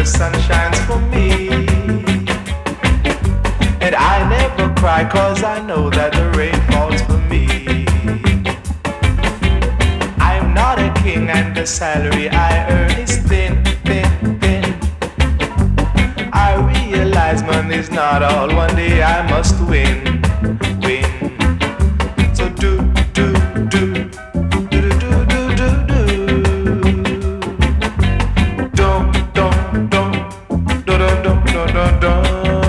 the sun shines for me. And I never cry 'cause I know that the rain falls for me. I'm not a king and the salary I earn is thin, thin, thin. I realize money's not all, one day I must win, win. So do, do, do, do, do, do, do, do, do. Don't, don't, don't, don't, don't, don't, don't, don't.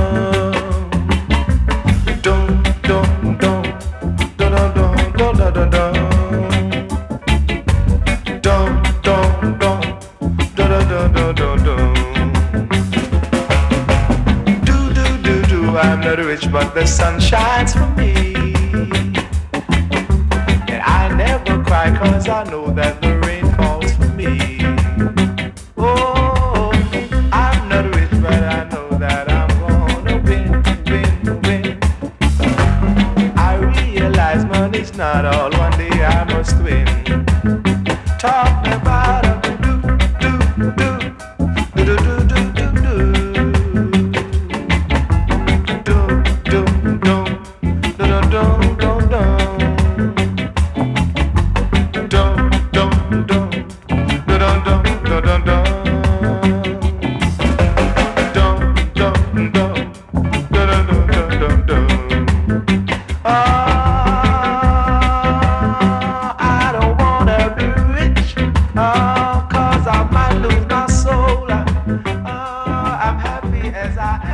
I'm not rich, but the sun shines for me. And I never cry 'cause I know that the rain falls for me. Oh, I'm not rich, but I know that I'm gonna win, win, win. I realize money's not all, one day I must win. Talk about a do, do, do, do, do, do, do, do, do. As I